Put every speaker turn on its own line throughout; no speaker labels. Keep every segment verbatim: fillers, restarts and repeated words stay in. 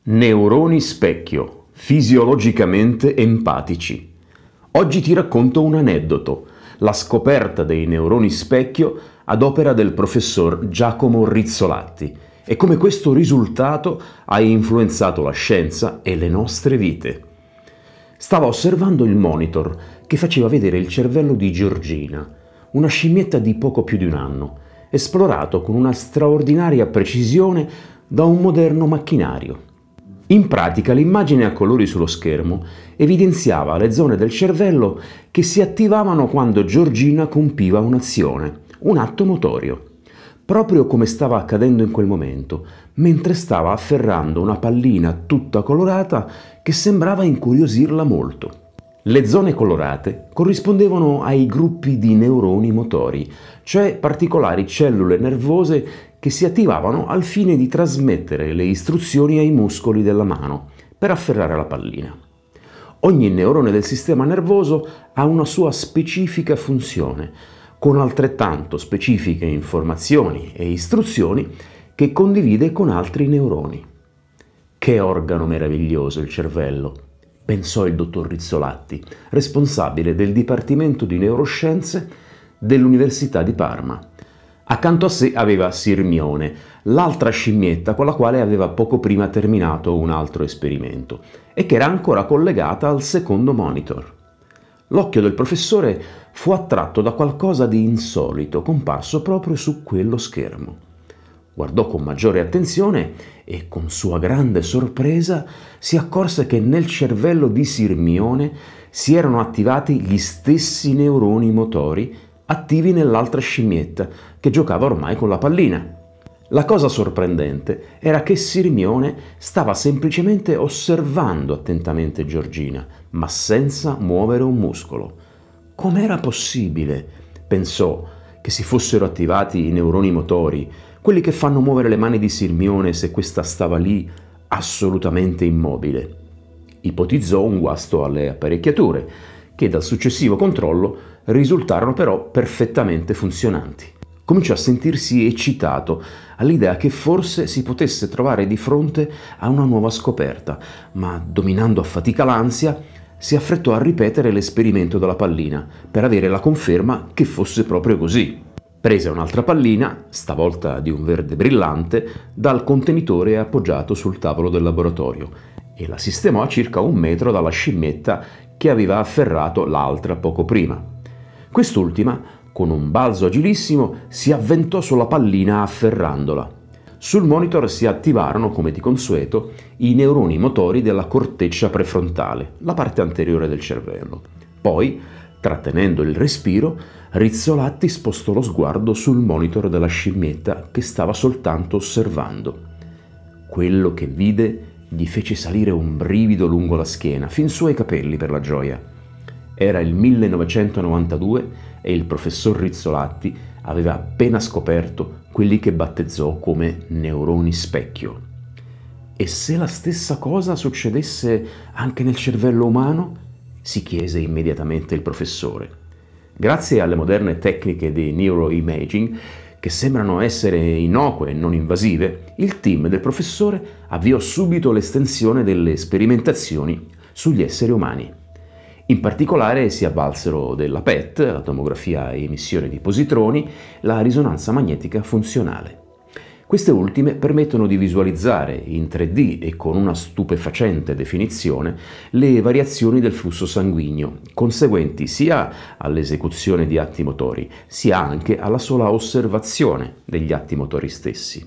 Neuroni specchio, fisiologicamente empatici. Oggi ti racconto un aneddoto, la scoperta dei neuroni specchio ad opera del professor Giacomo Rizzolatti e come questo risultato ha influenzato la scienza e le nostre vite. Stava osservando il monitor che faceva vedere il cervello di Georgina, una scimmietta di poco più di un anno, esplorato con una straordinaria precisione da un moderno macchinario. In pratica l'immagine a colori sullo schermo evidenziava le zone del cervello che si attivavano quando Georgina compiva un'azione, un atto motorio, proprio come stava accadendo in quel momento, mentre stava afferrando una pallina tutta colorata che sembrava incuriosirla molto. Le zone colorate corrispondevano ai gruppi di neuroni motori, cioè particolari cellule nervose che si attivavano al fine di trasmettere le istruzioni ai muscoli della mano per afferrare la pallina. Ogni neurone del sistema nervoso ha una sua specifica funzione, con altrettanto specifiche informazioni e istruzioni che condivide con altri neuroni. Che organo meraviglioso il cervello, pensò il dottor Rizzolatti, responsabile del Dipartimento di Neuroscienze dell'Università di Parma. Accanto a sé aveva Sirmione, l'altra scimmietta con la quale aveva poco prima terminato un altro esperimento e che era ancora collegata al secondo monitor. L'occhio del professore fu attratto da qualcosa di insolito comparso proprio su quello schermo. Guardò con maggiore attenzione e con sua grande sorpresa si accorse che nel cervello di Sirmione si erano attivati gli stessi neuroni motori attivi nell'altra scimmietta che giocava ormai con la pallina. La cosa sorprendente era che Sirmione stava semplicemente osservando attentamente Georgina, ma senza muovere un muscolo. Com'era possibile, pensò, che si fossero attivati i neuroni motori, quelli che fanno muovere le mani di Sirmione se questa stava lì assolutamente immobile? Ipotizzò un guasto alle apparecchiature, che dal successivo controllo risultarono però perfettamente funzionanti. Cominciò a sentirsi eccitato all'idea che forse si potesse trovare di fronte a una nuova scoperta, ma dominando a fatica l'ansia, si affrettò a ripetere l'esperimento della pallina per avere la conferma che fosse proprio così. Prese un'altra pallina, stavolta di un verde brillante, dal contenitore appoggiato sul tavolo del laboratorio e la sistemò a circa un metro dalla scimmietta che aveva afferrato l'altra poco prima. Quest'ultima, con un balzo agilissimo, si avventò sulla pallina afferrandola. Sul monitor si attivarono, come di consueto, i neuroni motori della corteccia prefrontale, la parte anteriore del cervello. Poi, trattenendo il respiro, Rizzolatti spostò lo sguardo sul monitor della scimmietta che stava soltanto osservando. Quello che vide gli fece salire un brivido lungo la schiena, fin su ai capelli per la gioia. Era il millenovecentonovantadue e il professor Rizzolatti aveva appena scoperto quelli che battezzò come neuroni specchio. E se la stessa cosa succedesse anche nel cervello umano? Si chiese immediatamente il professore. Grazie alle moderne tecniche di neuroimaging, che sembrano essere innocue e non invasive, il team del professore avviò subito l'estensione delle sperimentazioni sugli esseri umani. In particolare si avvalsero della P E T, la tomografia a emissione di positroni, la risonanza magnetica funzionale. Queste ultime permettono di visualizzare in tre D e con una stupefacente definizione le variazioni del flusso sanguigno, conseguenti sia all'esecuzione di atti motori, sia anche alla sola osservazione degli atti motori stessi.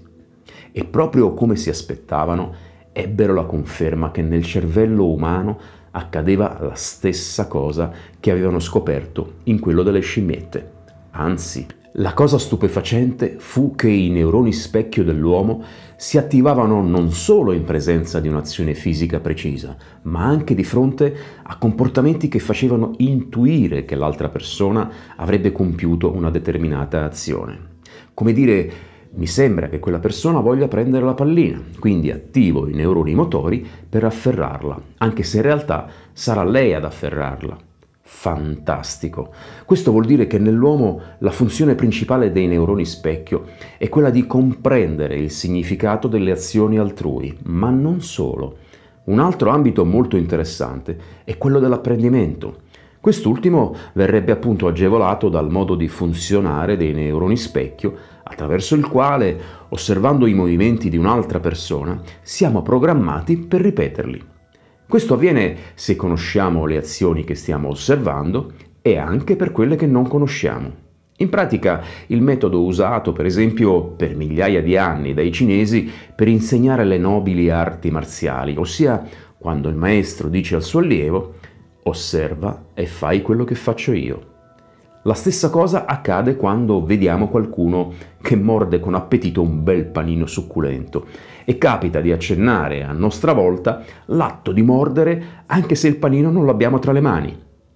E proprio come si aspettavano, ebbero la conferma che nel cervello umano accadeva la stessa cosa che avevano scoperto in quello delle scimmiette. Anzi, la cosa stupefacente fu che i neuroni specchio dell'uomo si attivavano non solo in presenza di un'azione fisica precisa, ma anche di fronte a comportamenti che facevano intuire che l'altra persona avrebbe compiuto una determinata azione. Come dire, mi sembra che quella persona voglia prendere la pallina, quindi attivo i neuroni motori per afferrarla, anche se in realtà sarà lei ad afferrarla. Fantastico! Questo vuol dire che nell'uomo la funzione principale dei neuroni specchio è quella di comprendere il significato delle azioni altrui, ma non solo. Un altro ambito molto interessante è quello dell'apprendimento. Quest'ultimo verrebbe appunto agevolato dal modo di funzionare dei neuroni specchio, attraverso il quale, osservando i movimenti di un'altra persona, siamo programmati per ripeterli. Questo avviene se conosciamo le azioni che stiamo osservando e anche per quelle che non conosciamo. In pratica, il metodo usato, per esempio, per migliaia di anni dai cinesi per insegnare le nobili arti marziali, ossia quando il maestro dice al suo allievo: osserva e fai quello che faccio io. La stessa cosa accade quando vediamo qualcuno che morde con appetito un bel panino succulento e capita di accennare a nostra volta l'atto di mordere anche se il panino non l'abbiamo tra le mani.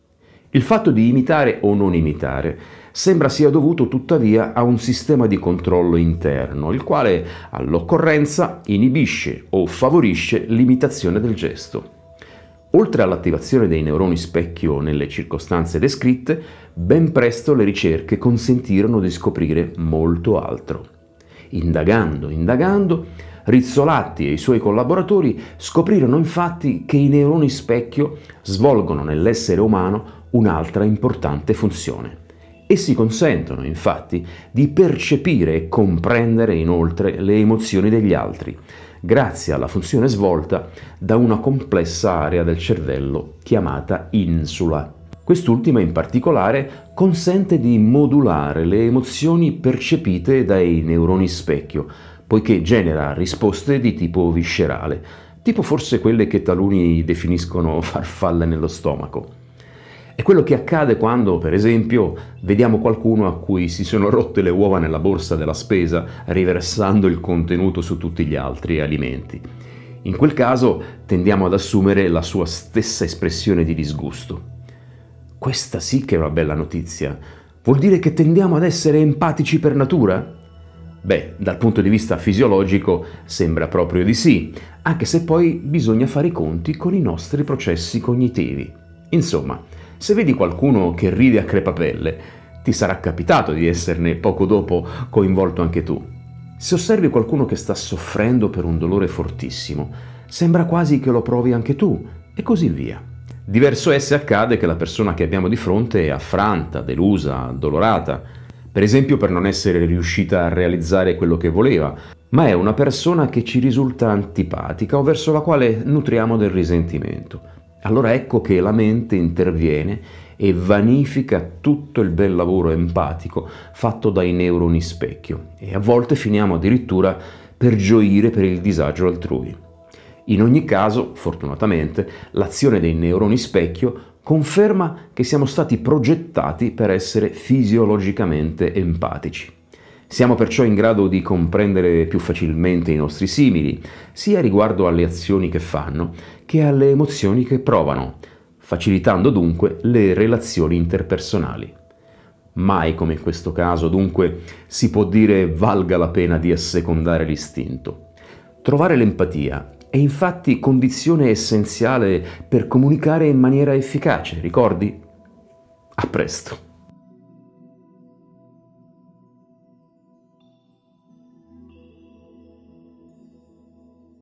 Il fatto di imitare o non imitare sembra sia dovuto tuttavia a un sistema di controllo interno, il quale all'occorrenza inibisce o favorisce l'imitazione del gesto. Oltre all'attivazione dei neuroni specchio nelle circostanze descritte, ben presto le ricerche consentirono di scoprire molto altro. Indagando, indagando, Rizzolatti e i suoi collaboratori scoprirono infatti che i neuroni specchio svolgono nell'essere umano un'altra importante funzione. Essi consentono, infatti, di percepire e comprendere inoltre le emozioni degli altri, grazie alla funzione svolta da una complessa area del cervello chiamata insula. Quest'ultima in particolare consente di modulare le emozioni percepite dai neuroni specchio, poiché genera risposte di tipo viscerale, tipo forse quelle che taluni definiscono farfalle nello stomaco. È quello che accade quando, per esempio, vediamo qualcuno a cui si sono rotte le uova nella borsa della spesa, riversando il contenuto su tutti gli altri alimenti. In quel caso tendiamo ad assumere la sua stessa espressione di disgusto. Questa sì che è una bella notizia. Vuol dire che tendiamo ad essere empatici per natura? Beh, dal punto di vista fisiologico sembra proprio di sì, anche se poi bisogna fare i conti con i nostri processi cognitivi. Insomma, se vedi qualcuno che ride a crepapelle, ti sarà capitato di esserne poco dopo coinvolto anche tu. Se osservi qualcuno che sta soffrendo per un dolore fortissimo, sembra quasi che lo provi anche tu, e così via. Diverso è se accade che la persona che abbiamo di fronte è affranta, delusa, addolorata, per esempio per non essere riuscita a realizzare quello che voleva, ma è una persona che ci risulta antipatica o verso la quale nutriamo del risentimento. Allora ecco che la mente interviene e vanifica tutto il bel lavoro empatico fatto dai neuroni specchio e a volte finiamo addirittura per gioire per il disagio altrui. In ogni caso, fortunatamente, l'azione dei neuroni specchio conferma che siamo stati progettati per essere fisiologicamente empatici. Siamo perciò in grado di comprendere più facilmente i nostri simili, sia riguardo alle azioni che fanno, che alle emozioni che provano, facilitando dunque le relazioni interpersonali. Mai come in questo caso, dunque, si può dire valga la pena di assecondare l'istinto. Trovare l'empatia è infatti condizione essenziale per comunicare in maniera efficace, ricordi? A presto!